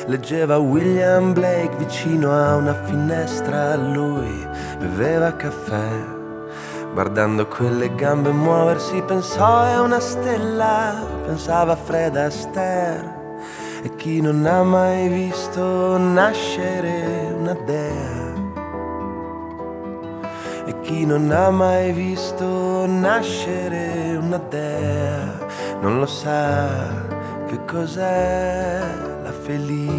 leggeva William Blake vicino a una finestra. Lui beveva caffè, guardando quelle gambe muoversi pensò è una stella, pensava a Fred Astaire. E chi non ha mai visto nascere una dea, e chi non ha mai visto nascere una dea non lo sa che cos'è la felicità.